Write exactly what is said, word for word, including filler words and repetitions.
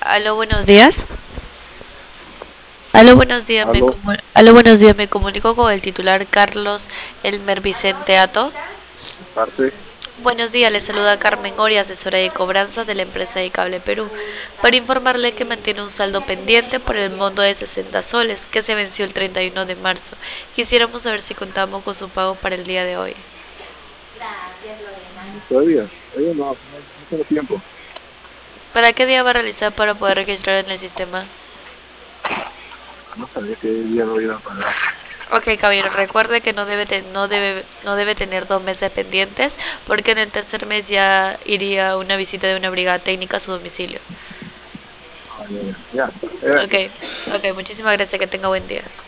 Aló, buenos días. Aló, buenos días. Me Aló, comu- Aló, buenos días. Me comunico con el titular Carlos Elmer Vicente Ato. de parte, Buenos días, le saluda Carmen Ori, asesora de cobranzas de la empresa de Cable Perú, para informarle que mantiene un saldo pendiente por el monto de sesenta soles que se venció el treinta y uno de marzo. Quisiéramos saber si contamos con su pago para el día de hoy. mm, todavía, todavía no, no, no tengo tiempo. ¿Para qué día va a realizar para poder registrar en el sistema? No sabía que día lo iba a pagar. Ok, caballero, recuerde que no debe, te- no debe, no debe tener dos meses pendientes porque en el tercer mes ya iría una visita de una brigada técnica a su domicilio. Ah, ya, ya, ya, Ok, gracias. ok, muchísimas gracias, que tenga buen día.